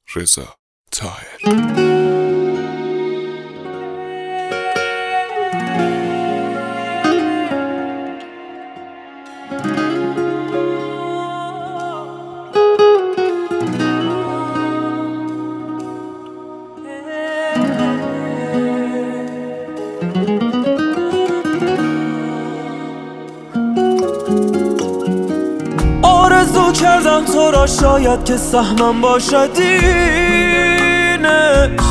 رضا طاهر. آرزو کردم تو را شاید که سهمم باشد اینش.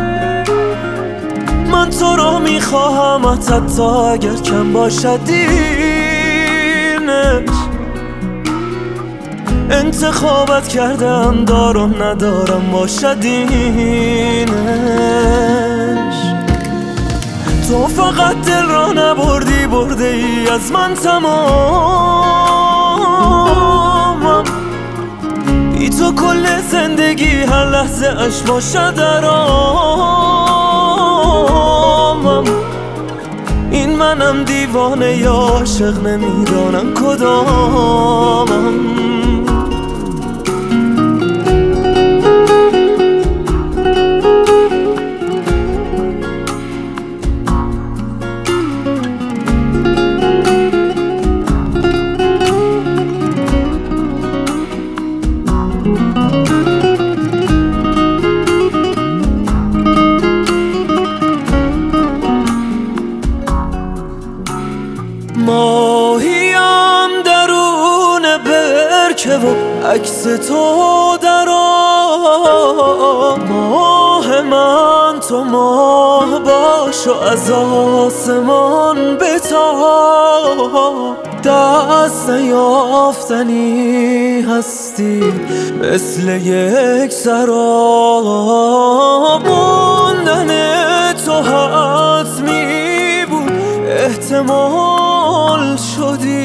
من تو را میخواهم حتی اگر کم باشد اینش. انتخابت کردم دارم ندارم باشد اینش. تو فقط دل را نبردی برده ای از من تمامم. بی تو کل زندگی هر لحظه اش باشد درامم. این منم دیوانه یا عاشق نمیدانم کدامم. ماهیم درون برکه و عکس تو در آب. ماه من تو ماه باش و از آسمان بتاب. دست نیافتنی هستی مثل یک سراب. موندن تو حتمی بود احتمال شدی.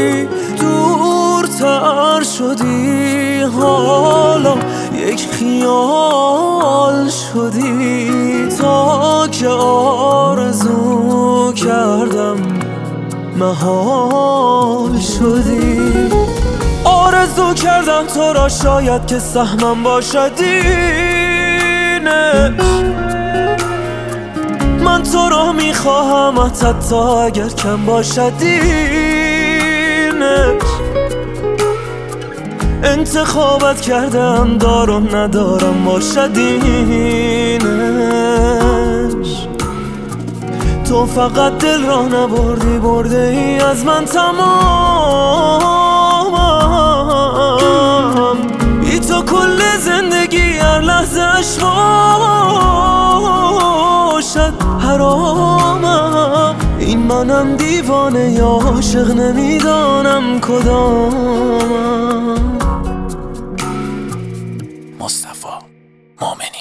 دورتر شدی حالا یک خیال شدی. تا که آرزو کردم محال شدی. آرزو کردم تو را شاید که سهمم باشد اینش. من تو را میخواهم حتی اگر کم باشد اینش. انتخابت کردم دارم ندارم باشد اینش. تو فقط دل را نبردی برده ای از من تمامم. بی تو کل زندگی هر لحظه اش باشد حرامم. این منم دیوانه یا عاشق نمیدانم کدامم. مصطفی مومنی.